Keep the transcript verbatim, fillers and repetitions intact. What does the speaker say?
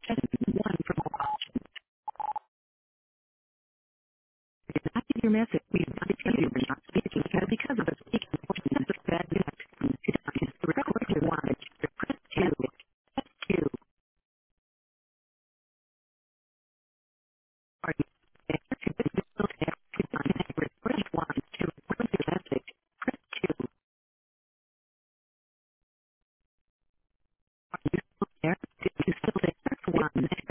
One from after your message, we've got to tell you we're not speaking because of a speaking portion of bad news. It's the record you want. Press two. Two. Are you there to the digital text to find a press one to record your message? Press two. Are you still there? Did you still there? Press one.